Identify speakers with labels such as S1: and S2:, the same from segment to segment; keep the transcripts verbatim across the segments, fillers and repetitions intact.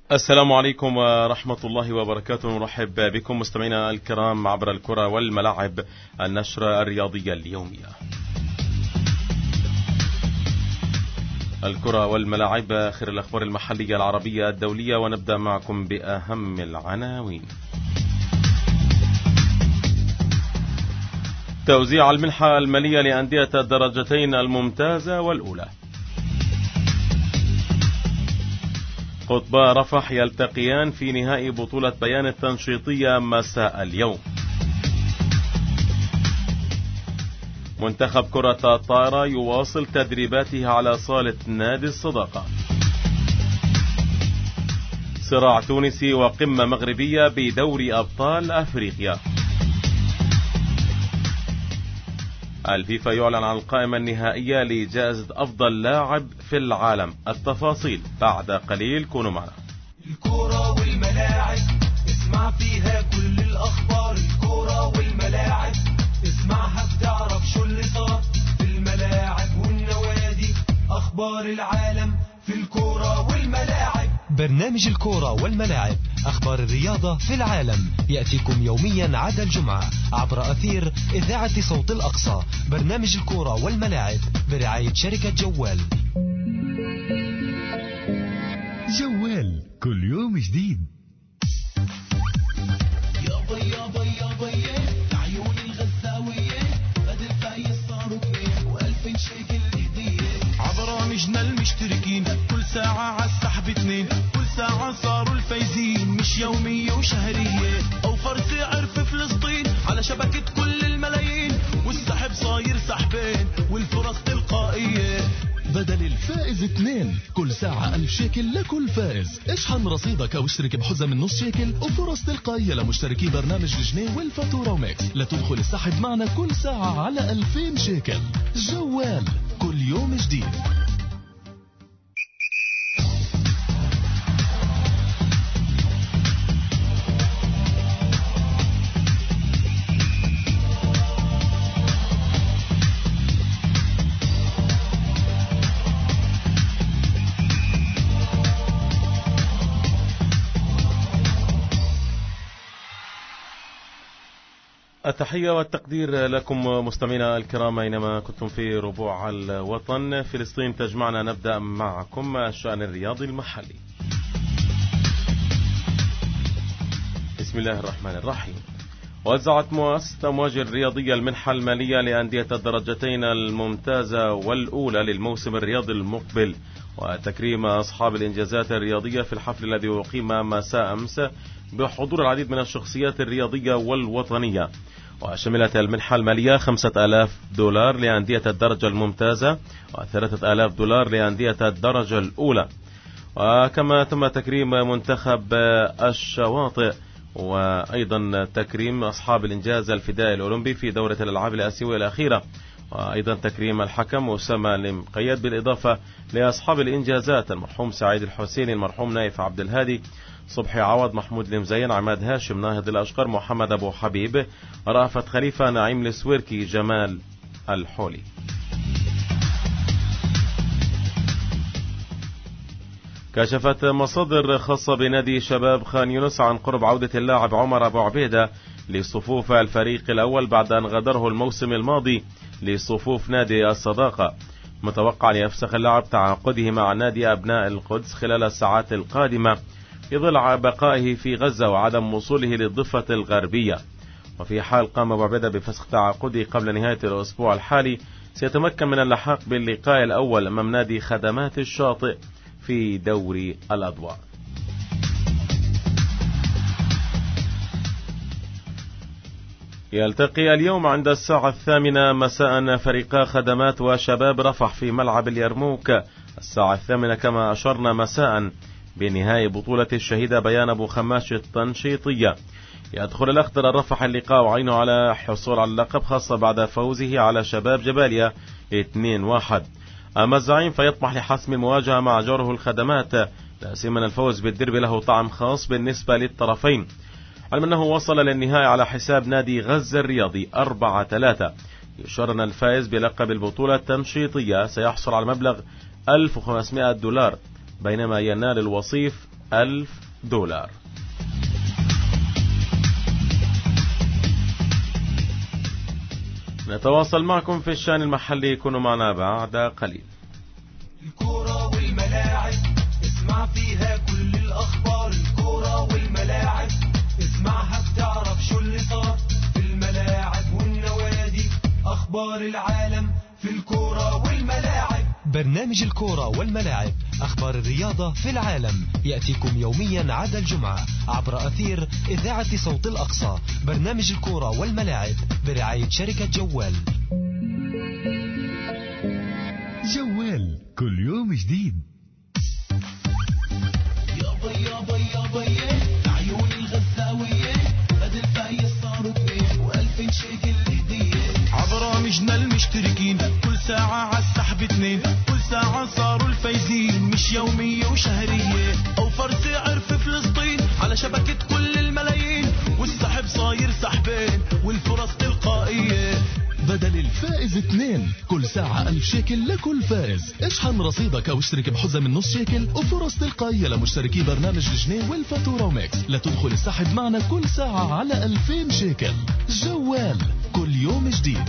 S1: السلام عليكم ورحمة الله وبركاته. نرحب بكم مستمعينا الكرام عبر الكرة والملاعب، النشرة الرياضية اليومية. الكرة والملاعب، آخر الأخبار المحلية العربية الدولية، ونبدأ معكم بأهم العناوين. توزيع المنحة المالية لأندية الدرجتين الممتازة والأولى. قطبا رفح يلتقيان في نهائي بطولة بيان التنشيطية مساء اليوم. منتخب كرة الطائرة يواصل تدريباته على صالة نادي الصداقة. صراع تونسي وقمة مغربية بدوري أبطال أفريقيا. الفيفا يعلن عن القائمة النهائية لجائزة أفضل لاعب في العالم. التفاصيل بعد قليل، كونوا معنا.
S2: الكرة والملاعب، اسمع فيها كل الأخبار. الكرة والملاعب، اسمعها بتعرف شو اللي صار في الملاعب والنوادي. أخبار العالم في الكرة والملاعب.
S3: برنامج الكرة والملاعب، أخبار الرياضة في العالم، يأتيكم يوميا عدا الجمعة عبر أثير إذاعة صوت الأقصى. برنامج الكرة والملاعب برعاية شركة جوال.
S4: جوال، كل يوم جديد.
S2: يابا يابا يابا يه عيون الغزاوية، بدل فايز صاروا اثنين وألفين شيكل هدية. عبرامجنا المشتركين كل ساعة عالسحب اثنين، كل ساعة صاروا الفايزين، مش يومية وشهرية. أوفر سعر في فلسطين على شبكة كل الملايين، والسحب صاير سحبين والفرص تلقائية.
S4: بدل الفائز اثنين، كل ساعة ألف شيكل لكل فائز. اشحن رصيدك أو اشترك بحزة من نص شيكل وفرص تلقائية لمشتركي برنامج الجنيه والفاتورة وميكس لتدخل السحب معنا كل ساعة على ألفين شيكل. جوال، كل يوم جديد.
S1: التحية والتقدير لكم مستمعينا الكرام أينما كنتم في ربوع الوطن. فلسطين تجمعنا. نبدأ معكم الشأن الرياضي المحلي. بسم الله الرحمن الرحيم. وزعت مؤسسة أمواج الرياضية المنحة المالية لأندية الدرجتين الممتازة والأولى للموسم الرياضي المقبل، وتكريم أصحاب الإنجازات الرياضية في الحفل الذي أقيم مساء أمس بحضور العديد من الشخصيات الرياضية والوطنية. وشملت المنحة المالية خمسة آلاف دولار لأندية الدرجة الممتازة وثلاثة آلاف دولار لأندية الدرجة الأولى. وكما تم تكريم منتخب الشواطئ، وأيضا تكريم أصحاب الإنجاز الفدائي الأولمبي في دورة الألعاب الآسيوية الأخيرة، وأيضا تكريم الحكم أسامة المقيد، بالإضافة لأصحاب الإنجازات المرحوم سعيد الحسيني، المرحوم نايف عبد الهادي، صبحي عوض، محمود المزين، عماد هاشم، ناهض الأشقر، محمد أبو حبيب، رأفت خليفة، نعيم السويركي، جمال الحولي. كشفت مصادر خاصة بنادي شباب خان يونس عن قرب عودة اللاعب عمر أبو عبيدة لصفوف الفريق الأول بعد أن غادره الموسم الماضي لصفوف نادي الصداقة. متوقع أن يفسخ اللاعب تعاقده مع نادي أبناء القدس خلال الساعات القادمة في ظل بقائه في غزة وعدم وصوله للضفة الغربية. وفي حال قام أبو عبيدة بفسخ تعاقده قبل نهاية الأسبوع الحالي، سيتمكن من اللحاق باللقاء الأول أمام نادي خدمات الشاطئ في دوري الأضواء. يلتقي اليوم عند الساعة الثامنة مساء فريقا خدمات وشباب رفح في ملعب اليرموك الساعة الثامنة، كما أشرنا مساء بنهاية بطولة الشهيدة بيان أبو خماش التنشيطية. يدخل الأخضر الرفح اللقاء وعينه على حصول على اللقب، خاصة بعد فوزه على شباب جباليا اثنين واحد. أما الزعيم فيطمح لحسم المواجهة مع جاره الخدمات، لا سيما الفوز بالدربي له طعم خاص بالنسبة للطرفين، علما أنه وصل للنهاية على حساب نادي غزة الرياضي أربعة ثلاثة. يشار أن الفائز بلقب البطولة التنشيطية سيحصل على مبلغ ألف وخمسمائة دولار، بينما ينال الوصيف ألف دولار. نتواصل معكم في الشأن المحلي، كونوا معنا بعد قليل.
S2: الكورة والملاعب اسمع فيها كل الأخبار، الكورة والملاعب اسمعها بتعرف شو اللي صار في الملاعب والنوادي، أخبار العالم في الكورة والملاعب.
S3: برنامج الكورة والملاعب، أخبار الرياضة في العالم، يأتيكم يوميا عدا الجمعة عبر أثير إذاعة صوت الأقصى. برنامج الكورة والملاعب برعاية شركة جوال.
S5: جوال كل يوم جديد.
S2: يابا يابا يابا يه عيون الغزاوية بدل فايز صاروا اثنين وألفين شيكل هدية عبرامجنا المشتركين، كل ساعة عالسحب اثنين، كل ساعة صاروا الفايزين مش يومية وشهرية. أوفر سعر في فلسطين على شبكة كل الملايين، والسحب صاير سحبين والفرص تلقائية.
S4: بدل الفائز اثنين كل ساعة ألف شيكل لكل فائز. اشحن رصيدك أو اشترك بحزة من نص شيكل وفرص تلقائية لمشتركي برنامج الجنيه والفاتورة وميكس لتدخل السحب معنا كل ساعة على ألفين شيكل. جوال كل يوم جديد.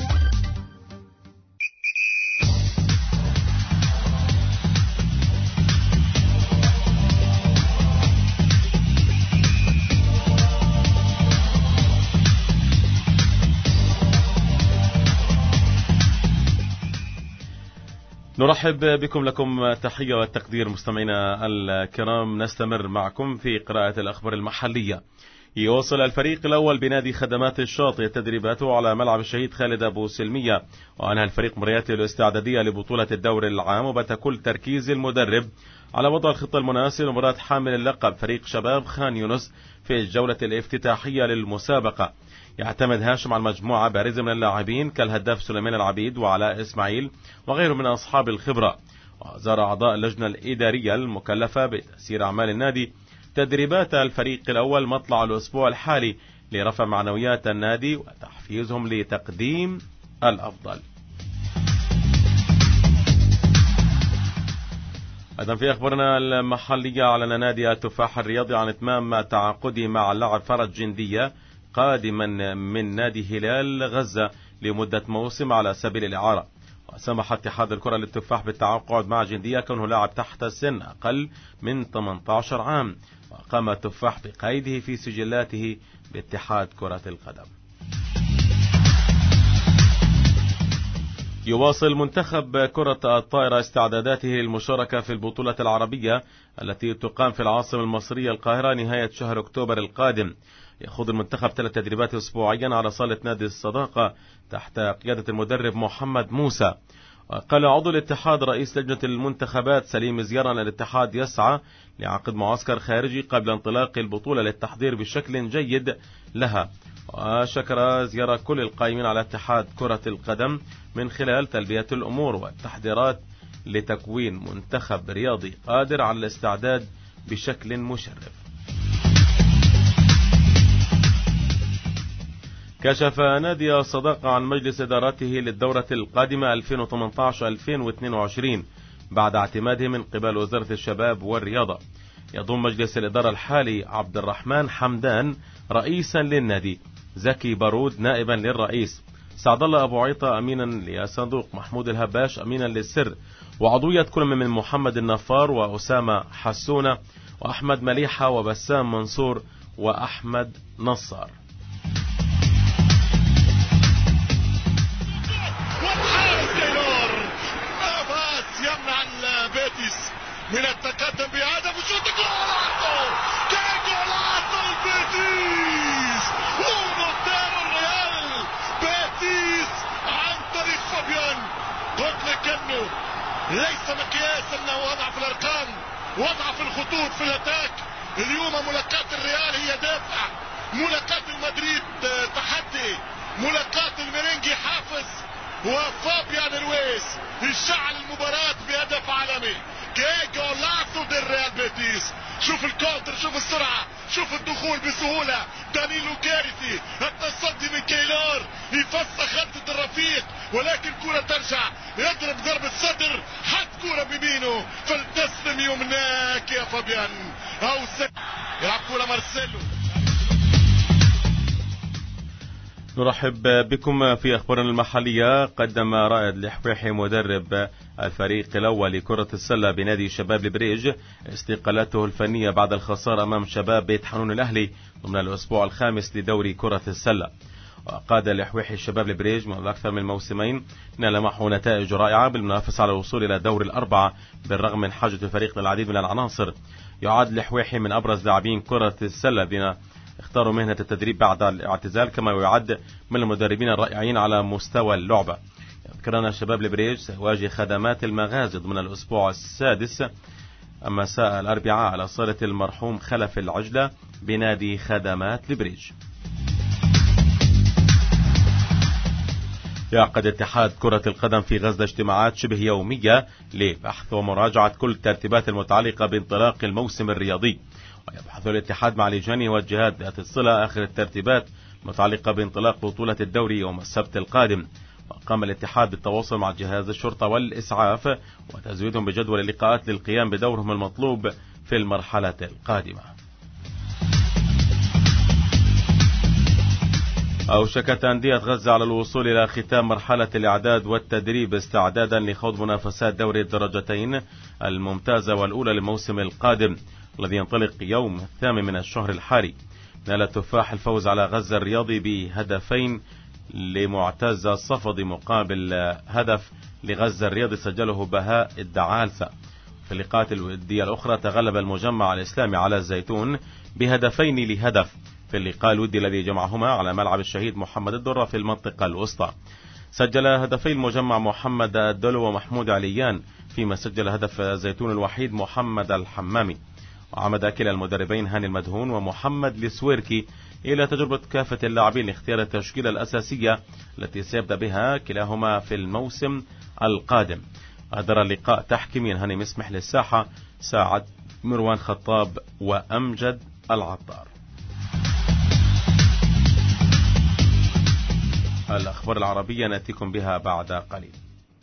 S1: نرحب بكم، لكم تحية والتقدير مستمعينا الكرام. نستمر معكم في قراءة الأخبار المحلية. يواصل الفريق الأول بنادي خدمات الشاطئ تدريباته على ملعب الشهيد خالد أبو سلمية، وأنهى الفريق مبارياته الاستعدادية لبطولة الدوري العام، وبات كل تركيز المدرب على وضع الخطة المناسبة لمباراة حامل اللقب فريق شباب خان يونس في الجولة الافتتاحية للمسابقة. يعتمد هاشم على مجموعة بارزة من اللاعبين كالهداف سليمان العبيد وعلاء إسماعيل وغيره من أصحاب الخبرة. وزار أعضاء اللجنة الإدارية المكلفة بتسيير أعمال النادي تدريبات الفريق الأول مطلع الأسبوع الحالي لرفع معنويات النادي وتحفيزهم لتقديم الأفضل. أيضا في أخبارنا المحلية، أعلن نادي التفاح الرياضي عن إتمام تعاقده مع اللاعب فرج جندية قادما من نادي هلال غزة لمدة موسم على سبيل الإعارة. وسمح اتحاد الكرة للتفاح بالتعاقد مع جندية كونه لاعب تحت السن أقل من ثمانية عشر عام، وقام التفاح بقيده في سجلاته باتحاد كرة القدم. يواصل منتخب كرة الطائرة استعداداته للمشاركة في البطولة العربية التي تقام في العاصمة المصرية القاهرة نهاية شهر أكتوبر القادم. يخوض المنتخب ثلاث تدريبات أسبوعيا على صالة نادي الصداقة تحت قيادة المدرب محمد موسى. قال عضو الاتحاد رئيس لجنة المنتخبات سليم زيارة أن الاتحاد يسعى لعقد معسكر خارجي قبل انطلاق البطولة للتحضير بشكل جيد لها. وشكر زيارة كل القائمين على اتحاد كرة القدم من خلال تلبية الأمور والتحضيرات لتكوين منتخب رياضي قادر على الاستعداد بشكل مشرف. كشف نادي الصداقة عن مجلس إدارته للدورة القادمة ألفين وثمانية عشر ألفين واثنين وعشرين بعد اعتماده من قبل وزارة الشباب والرياضة. يضم مجلس الإدارة الحالي عبد الرحمن حمدان رئيسا للنادي، زكي بارود نائبا للرئيس، سعد الله أبو عيطة أمينا للصندوق، محمود الهباش أمينا للسر، وعضوية كل من محمد النفار وأسامة حسونة وأحمد مليحة وبسام منصور وأحمد نصار.
S6: من التقدم بهدف وشوط جولاتو كان جولاتو البيتيس ونوتير الريال بيتيس عن طريق فابيان. قلت لك انه ليس مقياس انه وضع في الارقام، وضع في الخطوط في الاتاك. اليوم ملاقات الريال هي دافع، ملاقات المدريد تحدي، ملاقات الميرينجي حافز، وفابيان رويس شعل المباراة بهدف عالمي. كي جولاتو دي ريال بيتيس. شوف الكونتر، شوف السرعة، شوف الدخول بسهولة. دانيلو كارثي، التصدي من كيلار يفسخ خطة الرفيق، ولكن كرة ترجع، يضرب ضربة صدر، حط كرة بيمينه، فلتسلم يمناك يا فابيان او س... يلعب كرة مارسيلو.
S1: نرحب بكم في أخبارنا المحلية. قدم رائد الحويحي مدرب الفريق الأول لكرة السلة بنادي شباب البريج استقالته الفنية بعد الخسارة أمام شباب بيت حنون الأهلي ضمن الأسبوع الخامس لدوري كرة السلة. وقاد الحويحي الشباب البريج منذ أكثر من موسمين نال معه نتائج رائعة بالمنافسة على الوصول إلى دور الأربعة بالرغم من حاجة الفريق للعديد من العناصر. يعد الحويحي من أبرز لاعبين كرة السلة الذين اختاروا مهنة التدريب بعد الاعتزال، كما يعد من المدربين الرائعين على مستوى اللعبة. يذكرنا شباب البريج سيواجه خدمات المغازي ضمن الأسبوع السادس مساء الأربعاء على صالة المرحوم خلف العجلة بنادي خدمات البريج. يعقد اتحاد كرة القدم في غزة اجتماعات شبه يومية لبحث ومراجعة كل الترتيبات المتعلقة بانطلاق الموسم الرياضي. ويبحث الاتحاد مع لجان والجهات ذات الصلة آخر الترتيبات المتعلقة بانطلاق بطولة الدوري يوم السبت القادم. وقام الاتحاد بالتواصل مع جهاز الشرطة والإسعاف وتزويدهم بجدول اللقاءات للقيام بدورهم المطلوب في المرحلة القادمة. أوشكت أندية غزة على الوصول إلى ختام مرحلة الإعداد والتدريب استعدادا لخوض منافسات دوري الدرجتين الممتازة والأولى للموسم القادم الذي ينطلق يوم الثامن من الشهر الحالي. نال التفاح الفوز على غزة الرياضي بهدفين لمعتز الصفدي مقابل هدف لغزة الرياضي سجله بهاء الدعالسة. في اللقاءات الودية الأخرى تغلب المجمع الإسلامي على الزيتون بهدفين لهدف في اللقاء الودي الذي جمعهما على ملعب الشهيد محمد الدرة في المنطقة الوسطى. سجل هدفي المجمع محمد الدلو ومحمود عليان، فيما سجل هدف الزيتون الوحيد محمد الحمامي. وعمد كلا المدربين هاني المدهون ومحمد السويركي إلى تجربة كافة اللاعبين لاختيار التشكيلة الأساسية التي سيبدأ بها كلاهما في الموسم القادم. أدار اللقاء تحكيميا هاني مسمح للساحة، ساعد مروان خطاب وأمجد العطار. الأخبار العربية نأتيكم بها بعد قليل.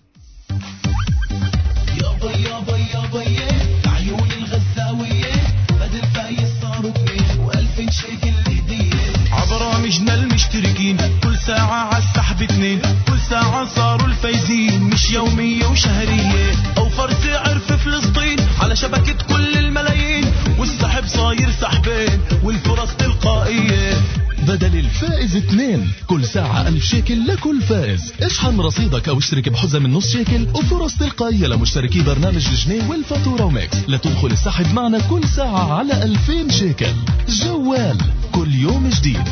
S2: يابا يابا يابا يه عيون الغزاوية بدل فايز صاروا اثنين وألفين شيكل هدية عبرامجنا المشتركين كل ساعة عالسحب اثنين كل ساعة صاروا الفايزين مش يومية وشهرية أوفر سعر في فلسطين على شبكة كل الملايين والسحب صاير سحبين والفرص تلقائية
S4: بدل الفائز اثنين كل ساعة ألف شيكل لكل فائز. اشحن رصيدك أو اشترك بحزة من نص شيكل وفرص تلقائية لمشتركي برنامج الجنيه والفاتورة وميكس لتدخل السحب معنا كل ساعة على ألفين شيكل. جوال كل يوم جديد.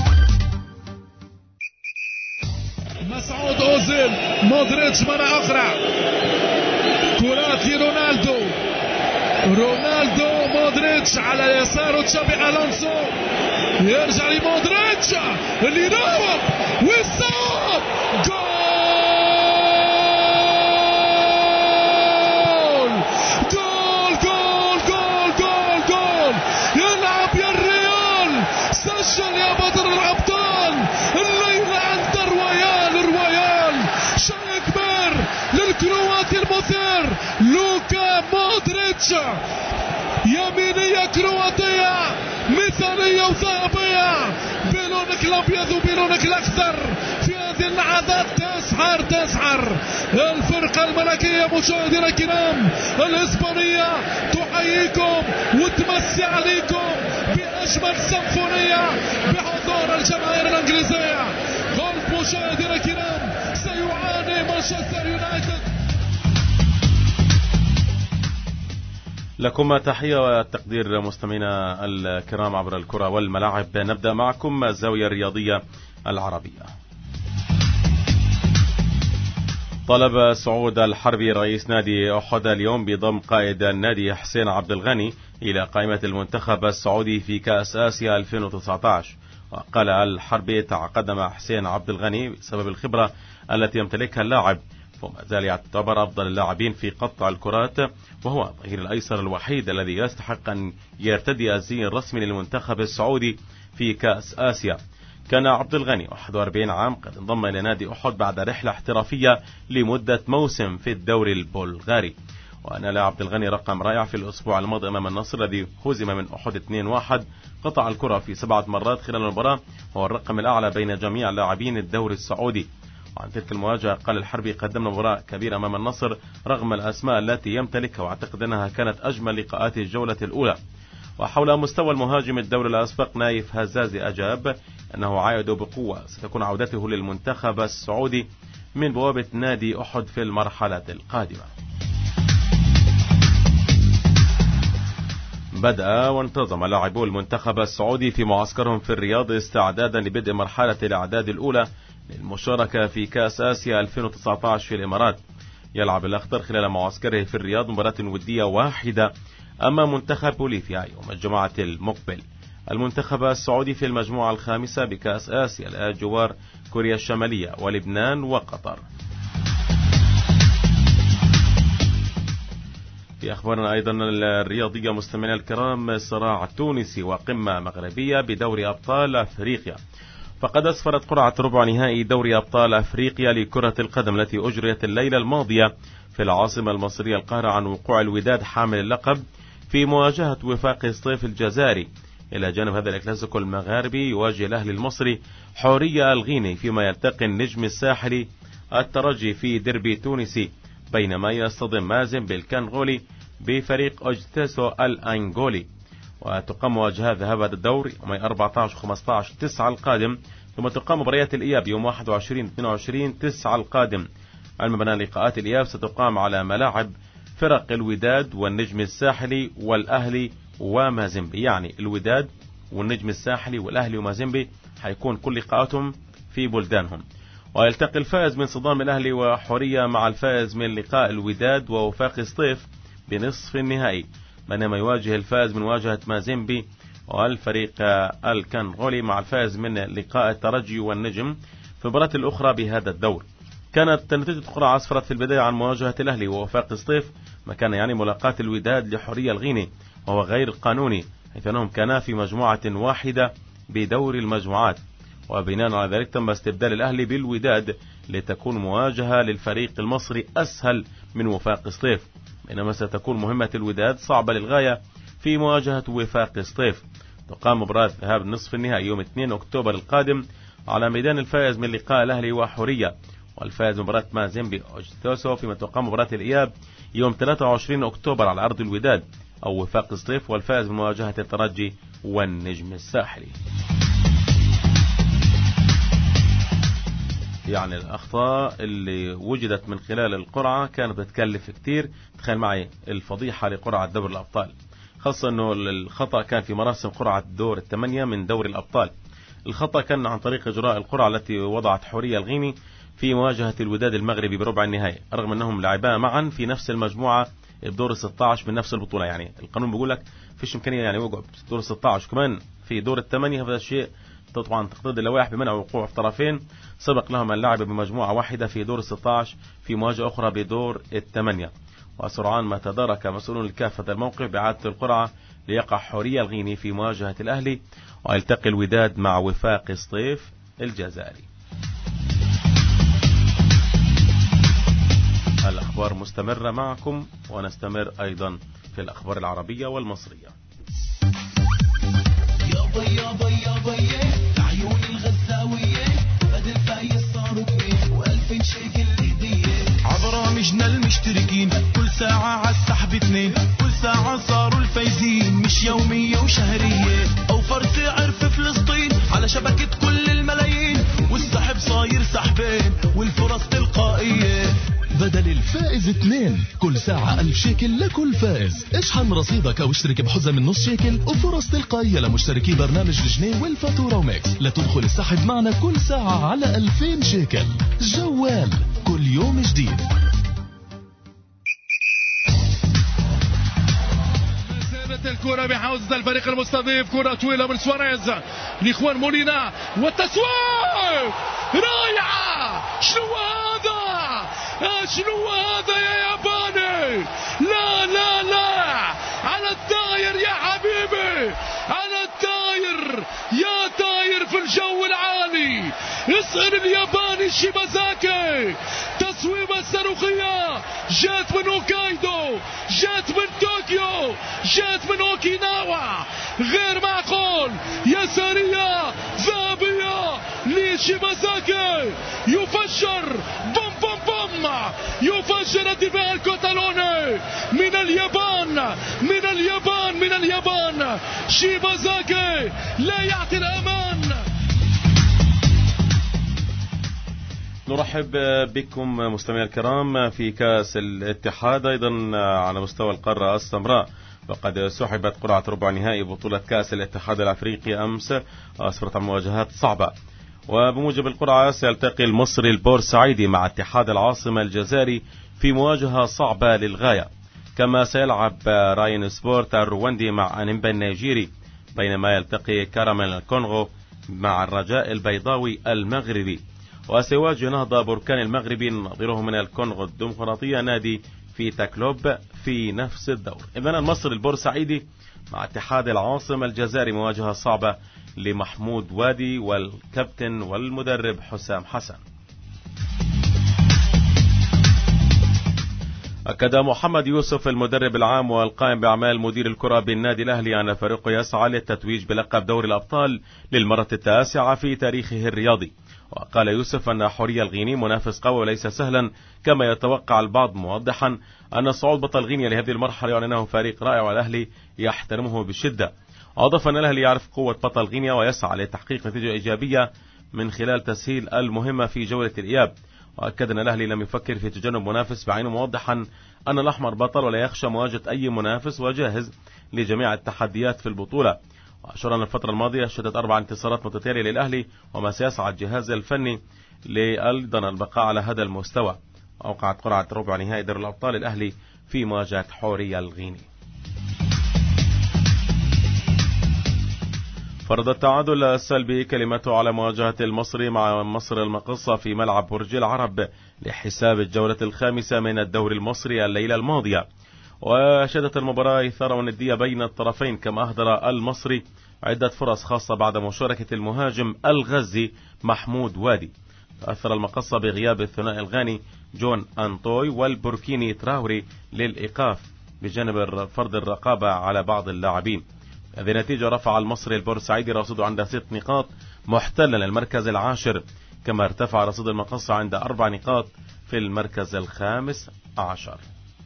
S7: مسعود أوزيل مودريتش مرة أخرى كرات رونالدو رونالدو مودريتش على يساره تشابي ألونسو يرجع لمودريتش اللي يراوغ والصوب جول جول جول جول جول جول يلعب يا الريال سجل يا بدر الأبطال الليلة عند الرويال الرويال شيء كبير للكرواتي المثير لوكا مودريتش يمينية كرواتية مثالية وذهبية بلونك الأبيض وبلونك الأخضر في هذه اللحظات تسحر تسحر الفرقة الملكية. مشاهدينا الكرام الإسبانية تحييكم وتمسي عليكم بأجمل سيمفونية بحضور الجماهير الإنجليزية. غلط مشاهدينا الكرام سيعاني مانشستر يونايتد.
S1: لكم تحية والتقدير مستمعينا الكرام عبر الكرة والملاعب. نبدأ معكم الزاوية الرياضية العربية. طلب سعود الحربي رئيس نادي أحد اليوم بضم قائد النادي حسين عبد الغني إلى قائمة المنتخب السعودي في كأس آسيا ألفين وتسعة عشر. وقال الحربي تعاقد مع حسين عبد الغني بسبب الخبرة التي يمتلكها اللاعب وما زال يعتبر أفضل اللاعبين في قطع الكرات، وهو الظهير الأيسر الوحيد الذي يستحق أن يرتدي الزي الرسمي للمنتخب السعودي في كأس آسيا. كان عبد الغني واحد وأربعين عام قد انضم إلى نادي أحد بعد رحلة احترافية لمدة موسم في الدوري البلغاري، وأنال عبد الغني رقم رائع في الأسبوع الماضي أمام النصر الذي هزم من أحد اثنين واحد. قطع الكرة في سبعة مرات خلال المباراة، وهو الرقم الأعلى بين جميع لاعبين الدوري السعودي. وعن تلك المواجهة قال الحربي: قدمنا مباراة كبيرة أمام النصر رغم الأسماء التي يمتلكها، واعتقد أنها كانت أجمل لقاءات الجولة الأولى. وحول مستوى المهاجم الدوري الأسبق نايف هزازي أجاب أنه عائد بقوة، ستكون عودته للمنتخب السعودي من بوابة نادي أحد في المرحلة القادمة. بدأ وانتظم لاعبو المنتخب السعودي في معسكرهم في الرياض استعدادا لبدء مرحلة الإعداد الأولى للمشاركة في كأس آسيا ألفين وتسعة عشر في الإمارات. يلعب الأخضر خلال معسكره في الرياض مباراة ودية واحدة أمام منتخب بوليفيا يوم الجمعة المقبل. المنتخب السعودي في المجموعة الخامسة بكأس آسيا لها جوار كوريا الشمالية ولبنان وقطر. في أخبارنا أيضا الرياضية مستمعينا الكرام، صراع تونسي وقمة مغربية بدوري أبطال أفريقيا. فقد أسفرت قرعة ربع نهائي دوري أبطال أفريقيا لكرة القدم التي أجريت الليلة الماضية في العاصمة المصرية القاهرة عن وقوع الوداد حامل اللقب في مواجهة وفاق سطيف الجزائري. إلى جانب هذا الكلاسيكو المغاربي يواجه الأهلي المصري حورية الغيني، فيما يلتقي النجم الساحلي الترجي في ديربي تونسي، بينما يصطدم مازن بالكنغولي بفريق أوجتيسو الأنغولي. وتقام مواجهات ذهاب هذا الدور يوم أربعة عشر خمسة عشر تسعة القادم، ثم تقام مباريات الإياب يوم واحد وعشرين اثنين وعشرين تسعة القادم. علما بأن لقاءات الإياب ستقام على ملاعب فرق الوداد والنجم الساحلي والأهلي ومازيمبي، يعني الوداد والنجم الساحلي والأهلي ومازيمبي حيكون كل لقاءاتهم في بلدانهم. ويلتقي الفائز من صدام الأهلي وحورية مع الفائز من لقاء الوداد ووفاق سطيف بنصف النهائي، بينما يواجه الفائز من مواجهة مازيمبي والفريق الكنغولي مع الفائز من لقاء الترجي والنجم في المباراة الأخرى بهذا الدور. كانت نتيجة القرعة أسفرت في البداية عن مواجهة الأهلي ووفاق سطيف، مكان يعني ملاقاة الوداد لحورية الغيني، وهو غير قانوني حيث أنهم كانا في مجموعة واحدة بدور المجموعات. وبناء على ذلك تم استبدال الأهلي بالوداد لتكون مواجهة للفريق المصري أسهل من وفاق سطيف، بينما ستكون مهمة الوداد صعبة للغاية في مواجهة وفاق سطيف. تقام مباراة ذهاب نصف النهائي يوم اثنين أكتوبر القادم على ميدان الفائز من لقاء الأهلي وحورية والفائز مباراة مازيمبي أوجتيسو، فيما تقام مباراة الإياب يوم ثلاثة وعشرين أكتوبر على أرض الوداد أو وفاق سطيف والفائز من مواجهة الترجي والنجم الساحلي. يعني الأخطاء اللي وجدت من خلال القرعة كانت بتكلف كتير. تخيل معي الفضيحة لقرعة دوري الأبطال، خاصة أنه الخطأ كان في مراسم قرعة دور الثمانية من دوري الأبطال. الخطأ كان عن طريق إجراء القرعة التي وضعت حورية الغيني في مواجهة الوداد المغربي بربع النهائي، رغم أنهم لعبا معا في نفس المجموعة بدور ستة عشر من نفس البطولة. يعني القانون بيقول لك فيش إمكانية يعني وقعوا في دور ستة عشر كمان في دور الثمانية. هذا الشيء طبعا تقتضي اللوائح بمنع وقوع الطرفين. سبق لهم اللعب بمجموعة واحدة في دور ستة عشر في مواجهة أخرى بدور الثمانية. وسرعان ما تدارك مسؤولون الكاف هذا الموقف بإعادة القرعة ليقع حورية الغيني في مواجهة الأهلي ويلتقي الوداد مع وفاق سطيف الجزائري. الأخبار مستمرة معكم، ونستمر أيضا في الأخبار العربية والمصرية.
S2: يابا يابا يابا يه عيون الغزاوية بدل فايز صاروا اثنين وألفين شيكل هدية عبرامجنا المشتركين كل ساعة عالسحب اثنين كل ساعة صاروا الفايزين مش يومية وشهرية أوفر سعر في فلسطين على شبكة كل الملايين والسحب صاير سحبين والفرص تلقائية
S4: بدل الفائز اثنين كل ساعة ألف شيكل لكل فائز. اشحن رصيدك أو اشترك بحزة من نص شيكل وفرص تلقائية لمشتركي برنامج الجنيه والفاتورة وميكس لتدخل السحب معنا كل ساعة على ألفين شيكل. جوال كل يوم جديد.
S7: مسيرة الكرة بحوزة الفريق المستضيف، كرة طويلة من سواريز لإخوان مولينا والتسويق رائعة. شنو هذا؟ شنو هذا يا ياباني؟ لا لا لا، على الطاير يا حبيبي، على الطاير يا طاير في الجو العالي. اسأل الياباني شيبازاكي، تصويبة صاروخية جات من هوكايدو، جات من طوكيو، جات من اوكيناوا، غير معقول. يسارية ذهبية لشيبازاكي، يفجر بوم بوم بوم، يفجر الدفاع الكتالوني من اليابان، من اليابان، من اليابان. شيبازاكي لا يعطي الأمان.
S1: نرحب بكم مستمعي الكرام في كأس الاتحاد أيضا على مستوى القارة السمراء، وقد سحبت قرعة ربع نهائي بطولة كأس الاتحاد الأفريقي أمس، أسفرت عن مواجهات صعبة. وبموجب القرعة سيلتقي المصري البورسعيدي مع اتحاد العاصمة الجزائري في مواجهة صعبة للغاية، كما سيلعب راين سبورت الرواندي مع أنيمبا النيجيري، بينما يلتقي كاراميل الكونغو مع الرجاء البيضاوي المغربي. وسيواجه نهضة بركان المغربي نظيره من الكونغو الديمقراطية نادي في تاكلوب في نفس الدور. إذن المصري البورسعيدي مع اتحاد العاصمة الجزائري مواجهة صعبة لمحمود وادي والكابتن والمدرب حسام حسن. أكد محمد يوسف المدرب العام والقائم بأعمال مدير الكرة بالنادي الأهلي أن فريقه يسعى للتتويج بلقب دوري الأبطال للمرة التاسعة في تاريخه الرياضي. وقال يوسف أن حورية الغيني منافس قوي وليس سهلا كما يتوقع البعض، موضحا أن صعود بطل غينيا لهذه المرحلة يعني أنه فريق رائع والأهلي يحترمه بشدة. أضاف أن الأهلي يعرف قوة بطل غينيا ويسعى لتحقيق نتيجة إيجابية من خلال تسهيل المهمة في جولة الإياب. وأكد أن الأهلي لم يفكر في تجنب منافس بعينه، موضحا أن الأحمر بطل ولا يخشى مواجهة أي منافس وجاهز لجميع التحديات في البطولة. وأشار أن الفترة الماضية شهدت أربع انتصارات متتالية للأهلي، وما سيسعى الجهاز الفني لأيضا البقاء على هذا المستوى. أوقعت قرعة ربع نهائي دوري الأبطال الأهلي في مواجهة حورية الغيني. فرض التعادل السلبي كلمته على مواجهة المصري مع مصر المقصة في ملعب برج العرب لحساب الجولة الخامسة من الدوري المصري الليلة الماضية. وشهدت المباراة إثارة وندية بين الطرفين، كما أهدر المصري عدة فرص خاصة بعد مشاركة المهاجم الغزي محمود وادي. تأثر المقصة بغياب الثنائي الغاني جون أنطوي والبوركيني تراوري للإيقاف بجانب فرض الرقابة على بعض اللاعبين. هذه النتيجة رفع المصري البورسعيدي رصيده عند ست نقاط محتلا المركز العاشر، كما ارتفع رصيد المقصة عند أربع نقاط في المركز الخامس عشر.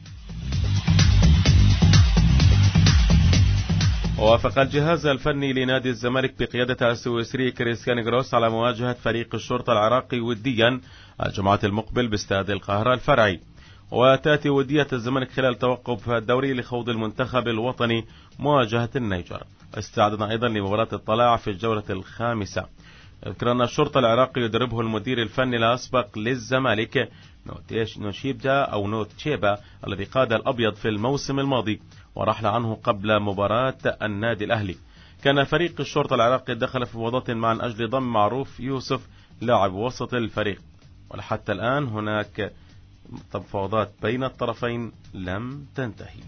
S1: وافق الجهاز الفني لنادي الزمالك بقيادة السويسري كريستيان جروس على مواجهة فريق الشرطة العراقي وديا الجمعة المقبل باستاد القاهرة الفرعي. وتأتي ودية الزمالك خلال توقف الدوري لخوض المنتخب الوطني مواجهة النيجر، استعدادا أيضا لمباراة الطلاع في الجولة الخامسة. يذكر أن الشرطة العراقي يدربه المدير الفني الأسبق للزمالك نوشيبجا أو نوتشيبا الذي قاد الأبيض في الموسم الماضي ورحل عنه قبل مباراة النادي الأهلي. كان فريق الشرطة العراقي دخل في مفاوضات مع أجل ضم معروف يوسف لاعب وسط الفريق، ولحتى الآن هناك مفاوضات بين الطرفين لم تنتهي.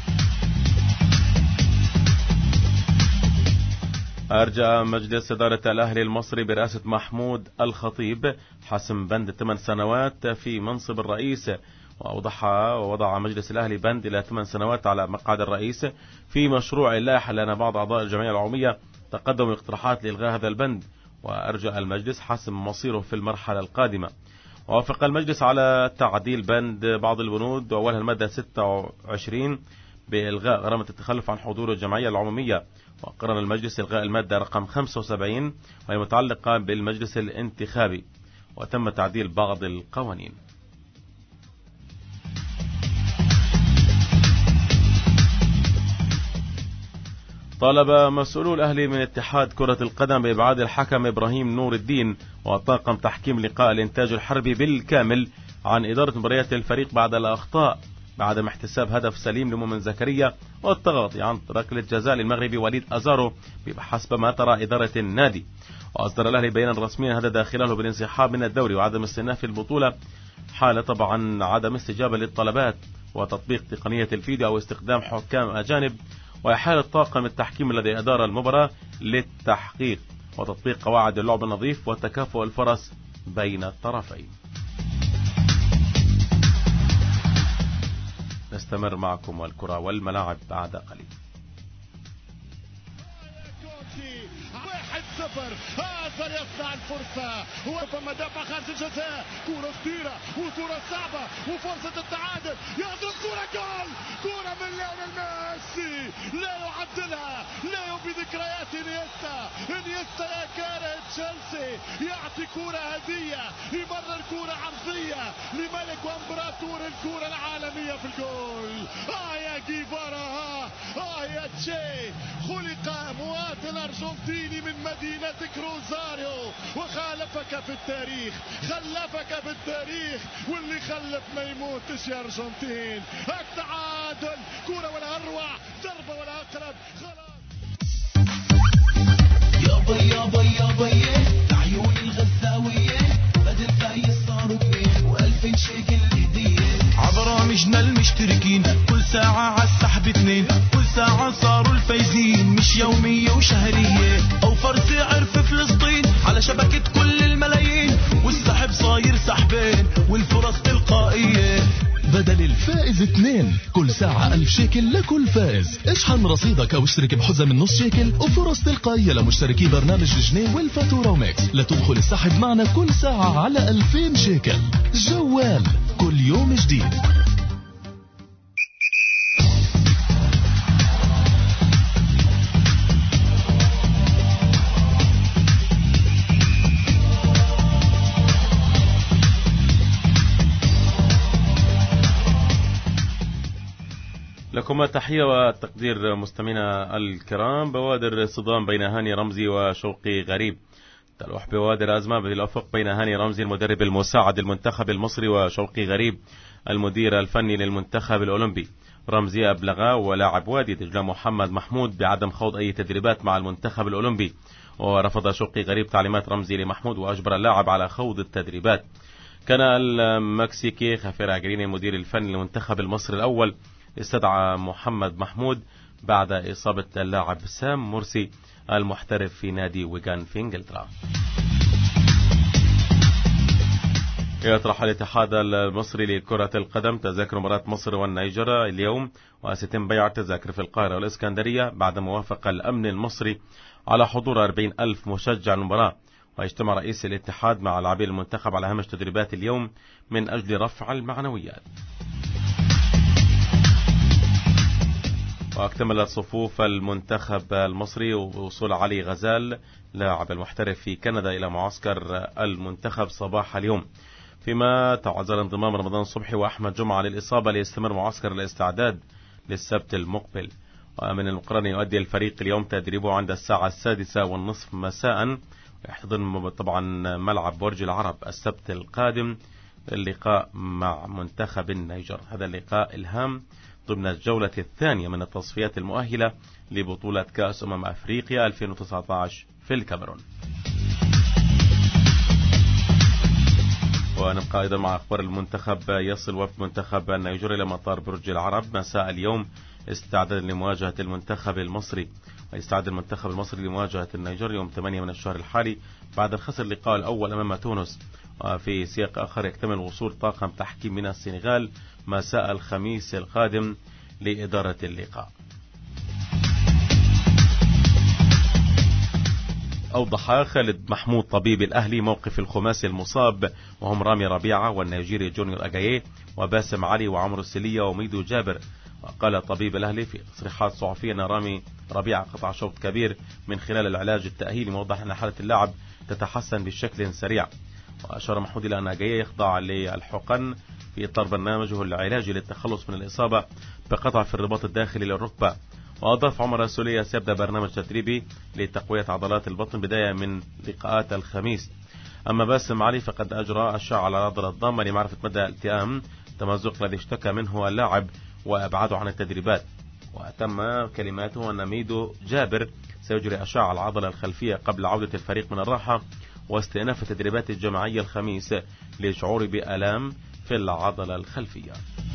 S1: أرجى مجلس إدارة الأهلي المصري برئاسة محمود الخطيب حسم بند ثمان سنوات في منصب الرئيس، وأوضح ووضع مجلس الأهلي بند إلى ثمان سنوات على مقعد الرئيس في مشروع اللائحة، لأن بعض أعضاء الجمعية العمومية تقدموا اقتراحات لإلغاء هذا البند، وأرجى المجلس حسم مصيره في المرحلة القادمة. وافق المجلس على تعديل بند بعض البنود وأولها المادة ستة وعشرين بإلغاء غرامة التخلف عن حضور الجمعية العمومية، وقرر المجلس إلغاء المادة رقم خمسة وسبعين وهي متعلقة بالمجلس الانتخابي، وتم تعديل بعض القوانين. طالب مسؤولو الأهلي من اتحاد كرة القدم بإبعاد الحكم إبراهيم نور الدين وطاقم تحكيم لقاء الإنتاج الحربي بالكامل عن إدارة مباريات الفريق بعد الأخطاء بعدم احتساب هدف سليم لمؤمن زكريا والتغاضي عن ركلة جزاء للمغربي وليد أزارو بحسب ما ترى إدارة النادي. وأصدر الأهلي بيانا رسميا هذا داخله بالانسحاب من الدوري وعدم استئناف البطولة حال طبعا عدم استجابة للطلبات وتطبيق تقنية الفيديو أو استخدام حكام أجانب، وإحالة طاقم التحكيم الذي أدار المباراة للتحقيق، وتطبيق قواعد اللعب النظيف وتكافؤ الفرص بين الطرفين. نستمر معكم والكرة والملاعب بعد قليل.
S6: واحد صفر، هذا يصنع الفرصة، وثم دفع خارج الجزاء، كرة خطيرة وكرة صعبة وفرصة التعادل، يضرب كرة جول، كرة من ليونيل ميسي، لا يعدلها، لا بذكريات انيستا، انيستا يا كاره تشيلسي، يعطي كرة هدية، يمرر كرة عرضية لملك وامبراطور الكرة العالمية في الجول. اه يا جيفارا، اه يا تشي، خلق مواطن ارجنتيني من مدينة كروزاريو وخالفك في التاريخ، خلفك في التاريخ، واللي خلف ما يموتش يا ارجنتين. التعادل، كرة ولا اروع، ضربة ولا اقرب، خلاص. يابا يابا يابا عيون الغزاوية بدل فايز صاروا اتنين والفين شيكل هدية. عبرامجنا المشتركين كل ساعة عالسحب اتنين، كل ساعة صاروا الفايزين، مش يومية وشهرية. أوفر سعر في فلسطين على شبكة كل الملايين، والسحب صاير سحبين والفرص تلقائية.
S4: بدل الفائز اثنين كل ساعة ألف شيكل لكل فائز. اشحن رصيدك أو اشترك بحزة من نص شيكل وفرص تلقائية لمشتركي برنامج جنيه والفاتورة وميكس لتدخل السحب معنا كل ساعة على ألفين شيكل. جوال كل يوم جديد.
S1: لكم التحية والتقدير مستمعينا الكرام. بوادر صدام بين هاني رمزي وشوقي غريب. تلوح بوادر أزمة بالأفق بين هاني رمزي المدرب المساعد للمنتخب المصري وشوقي غريب المدير الفني للمنتخب الأولمبي. رمزي أبلغ ولاعب وادي دجلة محمد محمود بعدم خوض أي تدريبات مع المنتخب الأولمبي، ورفض شوقي غريب تعليمات رمزي لمحمود وأجبر اللاعب على خوض التدريبات. كان المكسيكي خافير عجريني المدير الفني للمنتخب المصري الأول استدعى محمد محمود بعد إصابة اللاعب سام مرسي المحترف في نادي ويغان في انجلترا. يطرح الاتحاد المصري لكرة القدم تذاكر مباراة مصر والنيجر اليوم، وسيتم بيع التذاكر في القاهرة والإسكندرية بعد موافقة الأمن المصري على حضور أربعين ألف مشجع المباراة. ويجتمع رئيس الاتحاد مع لاعبي المنتخب على هامش تدريبات اليوم من أجل رفع المعنويات. واكتملت صفوف المنتخب المصري ووصول علي غزال لاعب المحترف في كندا إلى معسكر المنتخب صباح اليوم، فيما تعذر انضمام رمضان صبحي وأحمد جمعة للإصابة ليستمر معسكر الاستعداد للسبت المقبل. ومن المقرر يؤدي الفريق اليوم تدريبه عند الساعة السادسة والنصف مساء، ويحتضن طبعا ملعب برج العرب السبت القادم اللقاء مع منتخب النيجر. هذا اللقاء الهام ضمن الجولة الثانية من التصفيات المؤهلة لبطولة كأس أمم أفريقيا ألفين وتسعة عشر في الكاميرون. ونبقى أيضا مع أخبار المنتخب. يصل وفد منتخب النيجر إلى مطار برج العرب مساء اليوم استعدادا لمواجهة المنتخب المصري. ويستعد المنتخب المصري لمواجهة النيجر يوم ثمانية من الشهر الحالي بعد الخسر اللقاء الأول أمام تونس. وفي سياق آخر يكتمل وصول طاقم تحكيم من السنغال مساء الخميس القادم لإدارة اللقاء. أوضح خالد محمود طبيب الأهلي موقف الخماسي المصاب وهم رامي ربيعة والنيجيري جونيور أجاييه وباسم علي وعمرو السلية وميدو جابر. وقال طبيب الأهلي في تصريحات صحفية أن رامي ربيعة قطع شوط كبير من خلال العلاج التأهيلي، موضح أن حالة اللاعب تتحسن بشكل سريع. وأشار محمود إلى أن أجاييه يخضع للحقن في إطار برنامجه العلاجي للتخلص من الإصابة بقطع في الرباط الداخلي للركبة. وأضاف عمر السولية سيبدأ برنامج تدريبي لتقوية عضلات البطن بداية من لقاءات الخميس. أما باسم علي فقد أجرى أشعة على العضلة الضامة لمعرفة مدى التئام التمزق الذي اشتكى منه اللاعب وأبعده عن التدريبات. وتم كلماته أن ميدو جابر سيجري أشعة على العضلة الخلفية قبل عودة الفريق من الراحة واستئناف التدريبات الجماعية الخميس لشعور بآلام في العضلة الخلفية.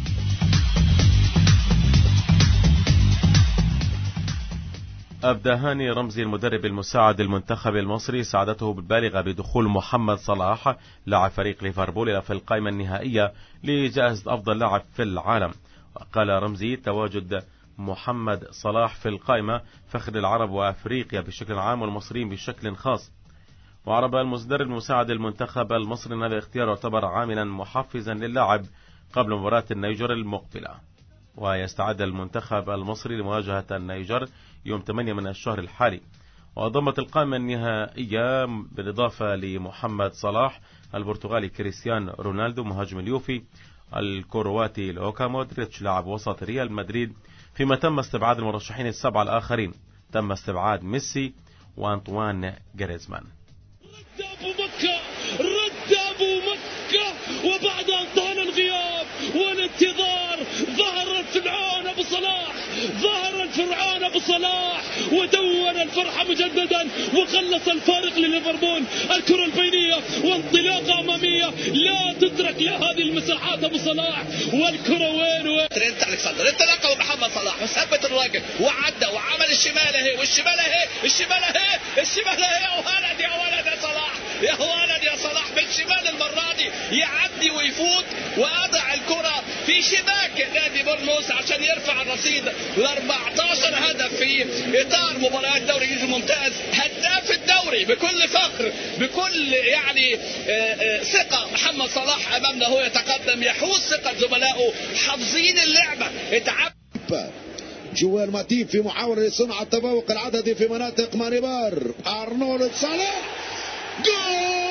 S1: أبدى هاني رمزي المدرب المساعد المنتخب المصري سعادته بالبالغة بدخول محمد صلاح لاعب فريق ليفربول في القائمة النهائية لجائزة أفضل لاعب في العالم. وقال رمزي تواجد محمد صلاح في القائمة فخر العرب وأفريقيا بشكل عام والمصريين بشكل خاص. وعرب المدرب المساعد المنتخب المصري أن هذا الاختيار يعتبر عاملا محفزا للاعب قبل مباراة النيجر المقبلة. ويستعد المنتخب المصري لمواجهة النيجر يوم ثمانية من الشهر الحالي. وضمت القائمة النهائية بالإضافة لمحمد صلاح البرتغالي كريستيان رونالدو مهاجم اليوفي، الكرواتي لوكا مودريتش لاعب وسط ريال مدريد، فيما تم استبعاد المرشحين السبعة الآخرين. تم استبعاد ميسي وأنطوان جريزمان.
S2: رد أبو مكة رد أبو مكة وبعد أن طال الغياب والانتظار ظهر الفرعون أبو صلاح ظهر الفرعون أبو صلاح ودون الفرحة مجددا وخلص الفارق لليفربول. الكرة البينية وانطلاقة أمامية لا تترك لا هذه المساحات أبو صلاح والكرة وين وين.
S8: ترينت ألكسندر انطلاقة محمد صلاح وثبت الراجل وعدى وعمل الشمال اهي والشمال اهي الشمال اهي الشمال اهي يا ولد يا ولد يا صلاح يا ولد يا صلاح بالشمال المرة دي يعدي ويفوت وأضع الكرة في شباك نادي بورنموث عشان يرفع الرصيد ل أربعتاشر هدف في إطار مباريات الدوري الإنجليزي الممتاز. هداف الدوري بكل فخر بكل يعني ثقة. محمد صلاح أمامنا هو يتقدم يحوز ثقة زملائه حافظين اللعبة. اتعب
S9: جوال ماتيب في محاولة لصنع التفوق العددي في مناطق مانيبار. أرنولد صلاح جول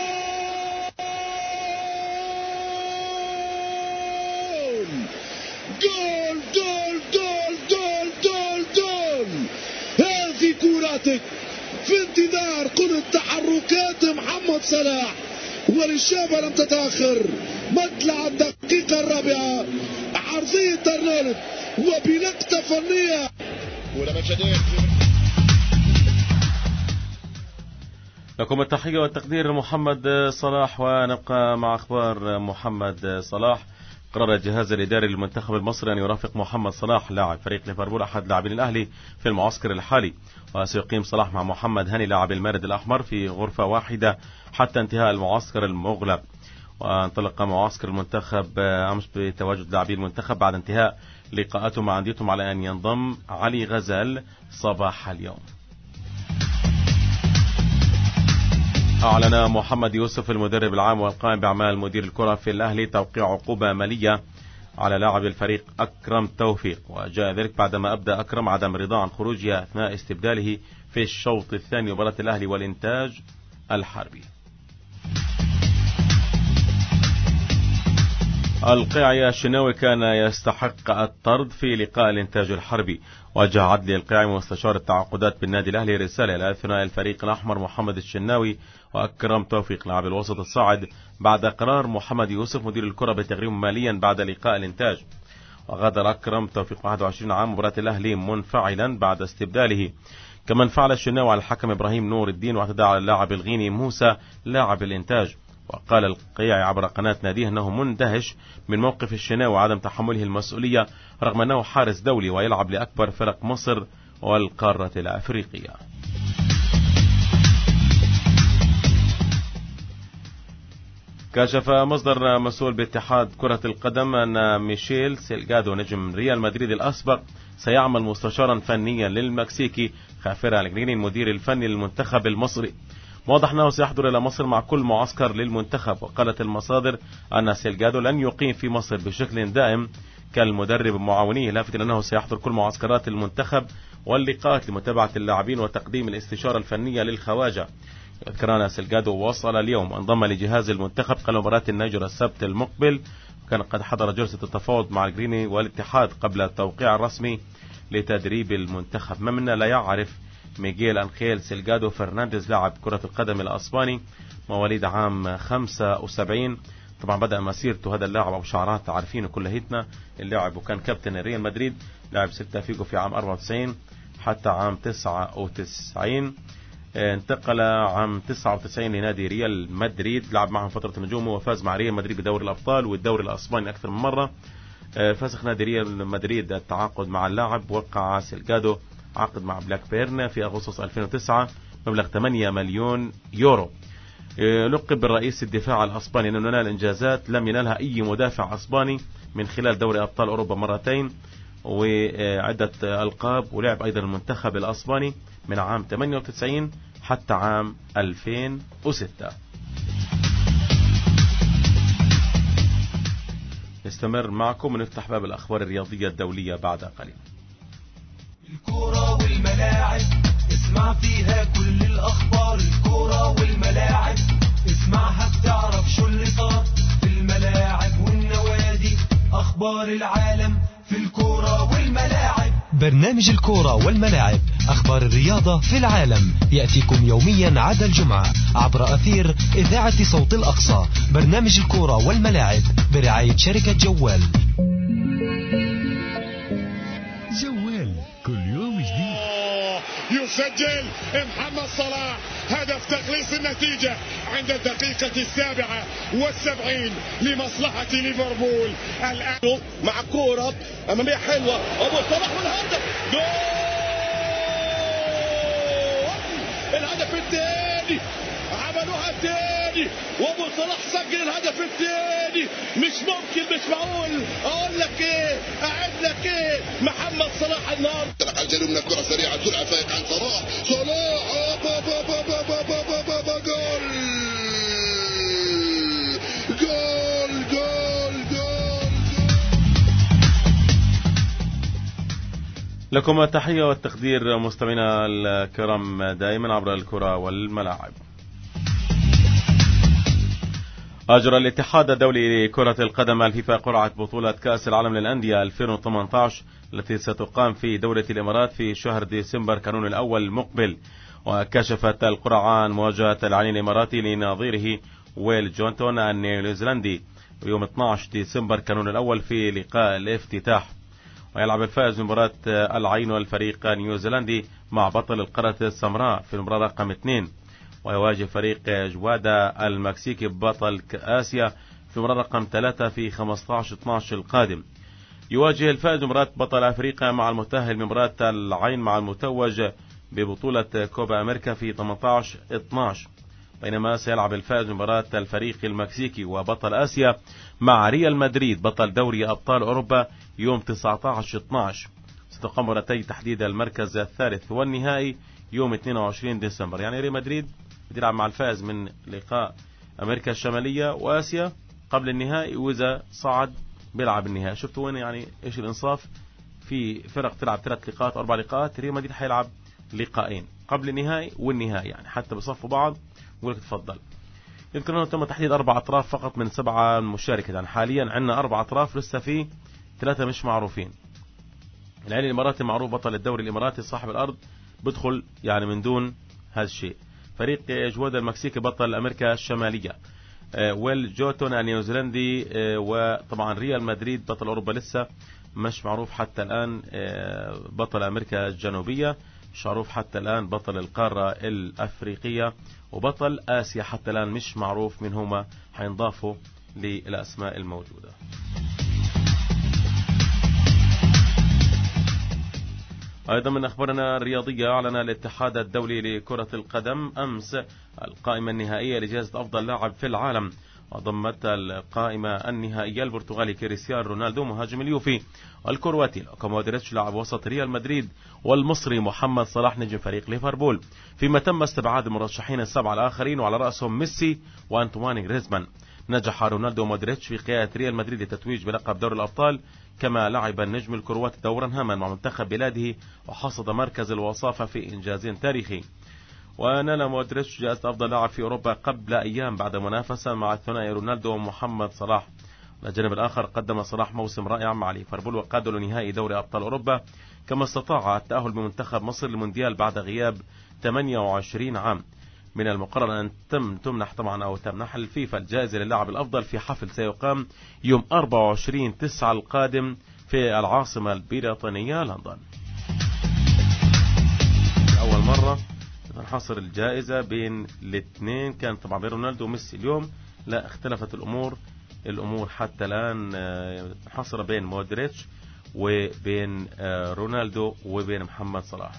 S9: جول جول جول جول جول جول. هذه كوراتك في انتظار كل تحركات محمد صلاح والإجابة لم تتأخر. مطلع الدقيقة الرابعة عرضية أرنولد وبنقطة فنية.
S1: لكم التحية والتقدير محمد صلاح. ونبقى مع أخبار محمد صلاح. قرر الجهاز الإداري للمنتخب المصري أن يرافق محمد صلاح لاعب فريق ليفربول أحد لاعبين الأهلي في المعسكر الحالي. وسيقيم صلاح مع محمد هاني لاعب المارد الأحمر في غرفة واحدة حتى انتهاء المعسكر المغلق. وانطلق معسكر المنتخب أمس بتواجد لاعبي المنتخب بعد انتهاء لقاءاتهم مع أنديتهم على أن ينضم علي غزال صباح اليوم. أعلن محمد يوسف المدرب العام والقائم بأعمال مدير الكرة في الأهلي توقيع عقوبة مالية على لاعب الفريق أكرم توفيق. وجاء ذلك بعدما أبدى أكرم عدم رضا عن خروجه أثناء استبداله في الشوط الثاني مباراة الأهلي والإنتاج الحربي. القيعي الشناوي كان يستحق الطرد في لقاء الإنتاج الحربي. وجه عدلي القيعي مستشار التعاقدات بالنادي الأهلي رسالة إلى ثنائي الفريق الأحمر محمد الشناوي وأكرم توفيق لاعب الوسط الصاعد بعد قرار محمد يوسف مدير الكرة بتغريمه ماليا بعد لقاء الإنتاج. وغادر أكرم توفيق واحد وعشرين عام مباراة الأهلي منفعلا بعد استبداله. كما انفعل الشناوي على الحكم إبراهيم نور الدين واعتدى على اللاعب الغيني موسى لاعب الإنتاج. وقال القيعي عبر قناة ناديه أنه مندهش من موقف الشناوي وعدم تحمله المسؤولية رغم أنه حارس دولي ويلعب لأكبر فرق مصر والقارة الأفريقية. كشف مصدر مسؤول باتحاد كرة القدم أن ميشيل سيلغادو نجم ريال مدريد الأسبق سيعمل مستشارا فنيا للمكسيكي خافير ألجريني المدير الفني للمنتخب المصري. واضح أنه سيحضر إلى مصر مع كل معسكر للمنتخب. وقالت المصادر أن سيلغادو لن يقيم في مصر بشكل دائم كالمدرب معاونيه، لافتا أنه سيحضر كل معسكرات المنتخب واللقاءات لمتابعة اللاعبين وتقديم الاستشارة الفنية للخواجة. يذكر أن سيلغادو وصل اليوم وانضم لجهاز المنتخب قبل مباراة النيجر السبت المقبل. وكان قد حضر جلسة التفاوض مع الجريني والاتحاد قبل التوقيع الرسمي لتدريب المنتخب. ما منا لا يعرف ميغيل أنخيل سيلغادو فرنانديز لاعب كرة القدم الأسباني مواليد عام خمسة وسبعين. طبعا بدأ مسيرته هذا اللاعب أبو شعرات عارفينه كلهتنا اللاعب، وكان كابتن ريال مدريد لاعب ستة فيجو في عام أربعة وتسعين حتى عام تسعة وتسعين. انتقل عام تسعة وتسعين لنادي ريال مدريد، لعب معهم فترة نجومه وفاز مع ريال مدريد بدوري الأبطال والدوري الأسباني أكثر من مرة. فسخ نادي ريال مدريد التعاقد مع اللاعب، وقع سيلغادو عقد مع بلاك بيرن في أغسطس ألفين وتسعة مبلغ ثمانية مليون يورو. لقب بالرئيس الدفاع الأسباني أنه نال إنجازات لم ينالها أي مدافع أسباني من خلال دوري أبطال أوروبا مرتين وعدة ألقاب، ولعب أيضا المنتخب الأسباني من عام ثمانية وتسعين حتى عام ألفين وستة. نستمر معكم ونفتح باب الأخبار الرياضية الدولية بعد قليل.
S2: الكرة والملاعب اسمع فيها كل الأخبار، الكرة والملاعب اسمعها بتعرف شو اللي صار في الملاعب والنوادي، أخبار العالم في الكرة والملاعب.
S3: برنامج الكرة والملاعب، أخبار الرياضة في العالم، يأتيكم يوميا عدا الجمعة عبر أثير إذاعة صوت الأقصى. برنامج الكرة والملاعب برعاية شركة جوال.
S5: جوال كل يوم جديد.
S6: يسجل محمد صلاح هدف تخليص النتيجة عند الدقيقة السابعة والسبعين لمصلحة ليفربول. الآن مع كورة أمامية حلوة، أبو صلاح والهدف، جول! الهدف الثاني، عملوها الثاني وابو صلاح سجل الهدف الثاني. مش ممكن، مش معقول. اقول لك ايه، اعد لك ايه، محمد صلاح النهارده
S9: طلع الجنوب من الكرة سريعة، سرعة فايق عن صلاح، صلاح بابا بابا بابا بابا بابا جول جول جول جول.
S1: لكم التحية والتقدير مستمعينا الكرام دائما عبر الكرة والملاعب. أجرى الاتحاد الدولي لكرة القدم الفيفا قرعة بطولة كأس العالم للأندية ألفين وثمانية عشر التي ستقام في دولة الإمارات في شهر ديسمبر كانون الأول المقبل. وكشفت القرعة عن مواجهة العين الإماراتي لنظيره ويل جونتون النيوزيلندي يوم اثني عشر ديسمبر كانون الأول في لقاء الافتتاح. ويلعب الفائز بمباراة العين والفريق النيوزيلندي مع بطل القارة السمراء في المباراة رقم اثنين. ويواجه فريق جوادا المكسيكي بطل آسيا في المباراة رقم ثلاثة في خمسة عشر اثني عشر القادم. يواجه الفائز بمباراة بطل أفريقيا مع المتأهل من مباراة العين مع المتوج ببطولة كوبا أمريكا في ثمانية عشر اثني عشر. بينما سيلعب الفائز بمباراة الفريق المكسيكي وبطل آسيا مع ريال مدريد بطل دوري أبطال أوروبا يوم تسعة عشر اثني عشر. ستقام مباراتي تحديد المركز الثالث والنهائي يوم اثنين وعشرين ديسمبر. يعني ريال مدريد بيلعب مع الفائز من لقاء أمريكا الشمالية وآسيا قبل النهائي، وإذا صعد بيلعب النهائي. شفتوا وين يعني إيش الإنصاف؟ في فرق تلعب ثلاث لقاءات أربع لقاءات، ريال مدريد حيلعب لقاءين قبل النهائي والنهائي، يعني حتى بصفوا بعض يقول لك تفضل. يذكر أنه تم تحديد أربع أطراف فقط من سبعة مشاركة. يعني حاليا عندنا أربع أطراف، لسه في ثلاثة مش معروفين. العين الإماراتي معروف بطل الدوري الإماراتي صاحب الأرض بدخل يعني من دون هذا الشيء. فريق جوادا المكسيكي بطل أمريكا الشمالية، ويل جوتون النيوزيلندي، وطبعا ريال مدريد بطل أوروبا لسه مش معروف حتى الآن. بطل أمريكا الجنوبية مش معروف حتى الآن. بطل القارة الأفريقية وبطل آسيا حتى الآن مش معروف من هما حينضافوا للأسماء الموجودة. أيضا من أخبارنا الرياضية، أعلن الاتحاد الدولي لكرة القدم أمس القائمة النهائية لجائزة أفضل لاعب في العالم، وضمت القائمة النهائية البرتغالي كريستيانو رونالدو مهاجم اليوفي، والكرواتي لوكا مودريتش لاعب وسط ريال مدريد، والمصري محمد صلاح نجم فريق ليفربول. فيما تم استبعاد المرشحين السبعة الآخرين وعلى رأسهم ميسي وأنطوان غريزمان. نجح رونالدو ومودريتش في قيادة ريال مدريد للتتويج بلقب دوري الأبطال، كما لعب النجم الكرواتي دورا هاما مع منتخب بلاده وحصد مركز الوصافة في إنجاز تاريخي. ونال مودريتش جائزة أفضل لاعب في أوروبا قبل أيام بعد منافسة مع الثنائي رونالدو ومحمد صلاح. على الجانب الآخر قدم صلاح موسم رائع مع ليفربول وقادوا لنهائي دوري أبطال أوروبا، كما استطاع التأهل بمنتخب مصر للمونديال بعد غياب ثمانية وعشرين عام. من المقرر أن تم تمنح طبعا أو تمنح الفيفا الجائزة للاعب الأفضل في حفل سيقام يوم أربعة وعشرين تسعة القادم في العاصمة البريطانية لندن. أول مرة تنحصر الجائزة بين الاثنين، كان طبعا بين رونالدو وميسي. اليوم لا، اختلفت الأمور الأمور حتى الآن حصر بين مودريتش وبين رونالدو وبين محمد صلاح.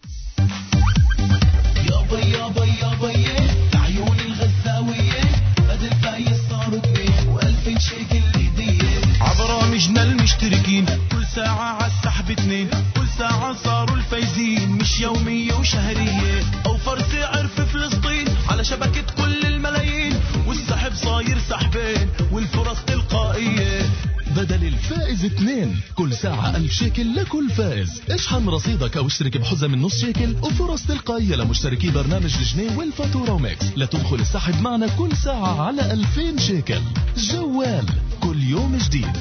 S2: يابا يابا يابا عيون الغزاوية بدل فايز صاروا اثنين وألفين شيكل هدية عبرامجنا المشتركين كل ساعة عالسحب اثنين كل ساعة صاروا الفايزين مش يومية وشهرية أوفر سعر في فلسطين على شبكة كل الملايين والسحب صاير سحبين والفرص تلقائية
S4: بدل الفائز اثنين كل ساعة ألف شيكل لكل فائز. اشحن رصيدك أو اشترك بحزة من نص شيكل وفرص تلقائية لمشتركي برنامج الجنيه والفاتورة وميكس لتدخل السحب معنا كل ساعة على ألفين شيكل. جوال كل يوم جديد.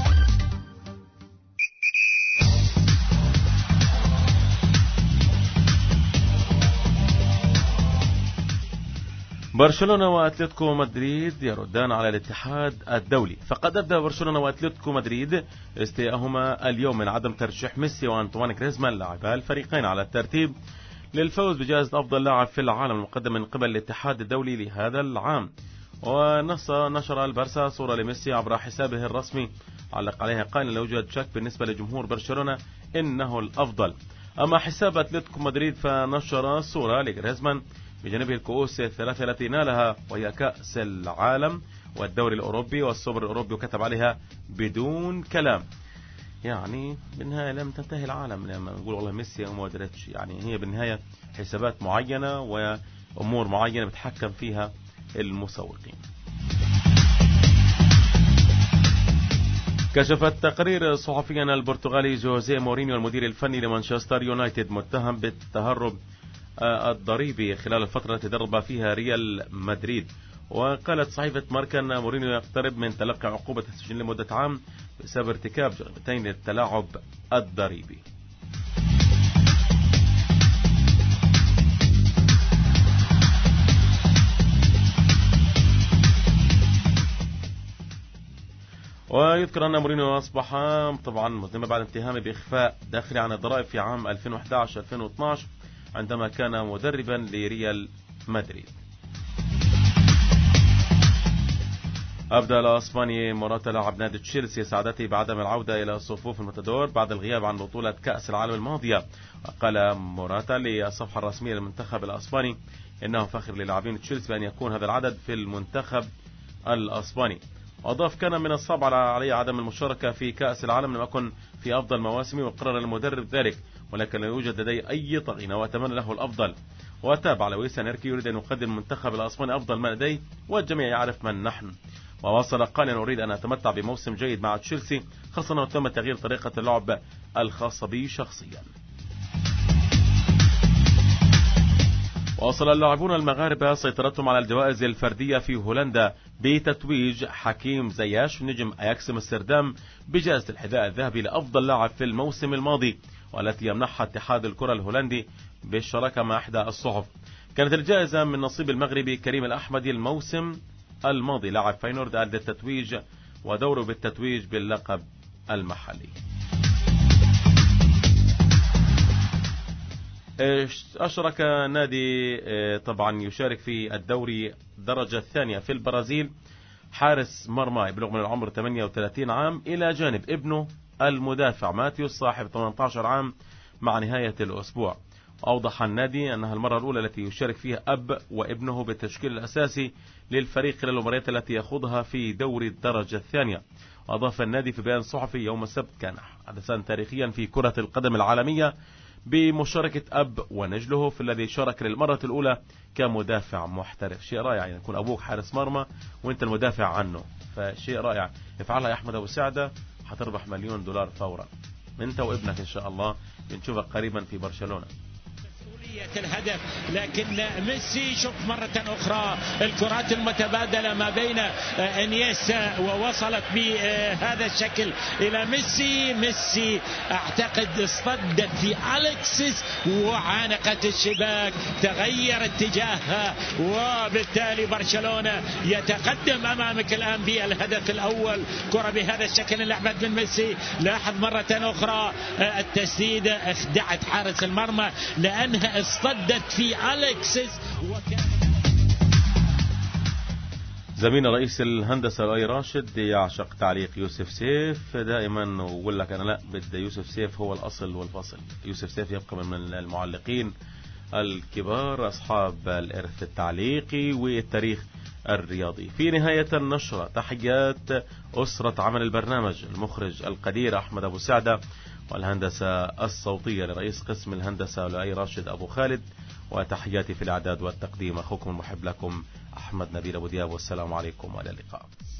S1: برشلونة وأتلتيكو مدريد يردان على الاتحاد الدولي. فقد أبدأ برشلونة وأتلتيكو مدريد استياءهما اليوم من عدم ترشيح ميسي وأنطوان غريزمان لاعبا الفريقين على الترتيب للفوز بجائزة أفضل لاعب في العالم المقدم من قبل الاتحاد الدولي لهذا العام. ونص نشر البارسا صورة لميسي عبر حسابه الرسمي علق عليها قائلا لا يوجد شك بالنسبة لجمهور برشلونة إنه الأفضل. أما حساب أتلتيكو مدريد فنشر صورة لغريزمان بجانبه الكؤوس الثلاثة التي نالها وهي كأس العالم والدوري الأوروبي والسوبر الأوروبي وكتب عليها بدون كلام. يعني بالنهاية لم تنتهي العالم لما نقول والله ميسي ومودريتش، يعني هي بالنهاية حسابات معينة وأمور معينة بتحكم فيها المسوقين. كشفت تقرير صحفينا البرتغالي جوزيه مورينيو المدير الفني لمانشستر يونايتد متهم بالتهرب الضريبي خلال الفترة التي درب فيها ريال مدريد. وقالت صحيفة ماركا أن مورينيو يقترب من تلقي عقوبة السجن لمدة عام بسبب ارتكاب جريمتين للتلاعب الضريبي. ويذكر أن مورينيو أصبح طبعا مذنبا بعد اتهامه بإخفاء داخلي عن الضرائب في عام ألفين وأحد عشر ألفين واثني عشر عندما كان مدربا لريال مدريد. أبدأ الأسباني موراتا لاعب نادي تشيلسي سعادته بعدم العودة إلى صفوف المتدور بعد الغياب عن بطولة كأس العالم الماضية. قال موراتا للصفحة الرسمية للمنتخب الأسباني إنه فخر للاعبين تشيلسي بأن يكون هذا العدد في المنتخب الأسباني. وأضاف كان من الصعب علي عدم المشاركة في كأس العالم لم أكن في أفضل مواسمي وقرر المدرب ذلك ولكن لا يوجد لدي أي طغينة وأتمنى له الأفضل. وتابع لويس أنريكي يريد أن يقدم المنتخب الأسباني أفضل ما لديه والجميع يعرف من نحن. وواصل قائلا أريد أن أتمتع بموسم جيد مع تشيلسي خاصة أنه تم تغيير طريقة اللعب الخاصة بي شخصيا. واصل اللاعبون المغاربة سيطرتهم على الجوائز الفردية في هولندا بتتويج حكيم زياش نجم أياكس أمستردام بجائزة الحذاء الذهبي لأفضل لاعب في الموسم الماضي والتي يمنحها اتحاد الكرة الهولندي بالشراكة مع إحدى الصحف. كانت الجائزة من نصيب المغربي كريم الأحمدي الموسم الماضي لاعب فاينورد أدى التتويج ودوره بالتتويج باللقب المحلي. أشرك نادي طبعا يشارك في الدوري درجة الثانية في البرازيل حارس مرمى يبلغ من العمر ثمانية وثلاثين عام إلى جانب ابنه المدافع ماتيوس صاحب ثمانية عشر عام مع نهاية الأسبوع. أوضح النادي أنها المرة الأولى التي يشارك فيها أب وابنه بالتشكيل الأساسي للفريق خلال المباريات التي يخوضها في دوري الدرجة الثانية. وأضاف النادي في بيان صحفي يوم السبت كان حدثا تاريخيا في كرة القدم العالمية بمشاركة أب ونجله في الذي شارك للمرة الأولى كمدافع محترف. شيء رائع يعني يكون أبوك حارس مرمى وأنت المدافع عنه، فشيء رائع. افعلها يا أحمد أبو سعدة هتربح مليون دولار فورا أنت وابنك إن شاء الله. بنشوفك قريبا في برشلونة.
S10: الهدف لكن ميسي شوف مرة أخرى الكرات المتبادلة ما بين انيستا ووصلت بهذا الشكل إلى ميسي. ميسي أعتقد اصطدت في أليكسيس وعانقت الشباك تغير اتجاهها وبالتالي برشلونة يتقدم أمامك الآن بالهدف الأول. كرة بهذا الشكل لعبت من ميسي. لاحظ مرة أخرى التسديدة اخدعت حارس المرمى لأنها اصطدت في أليكسيس.
S1: زميلنا رئيس الهندسة لؤي راشد يعشق تعليق يوسف سيف دائما، ويقول لك أنا لا بدي يوسف سيف هو الأصل والفصل. يوسف سيف يبقى من المعلقين الكبار أصحاب الإرث التعليقي والتاريخ الرياضي. في نهاية النشرة تحيات أسرة عمل البرنامج، المخرج القدير أحمد أبو سعدة، والهندسة الصوتية لرئيس قسم الهندسة لؤي راشد أبو خالد، وتحياتي في الإعداد والتقديم أخوكم المحب لكم أحمد نبيل أبو دياب، والسلام عليكم وإلى اللقاء.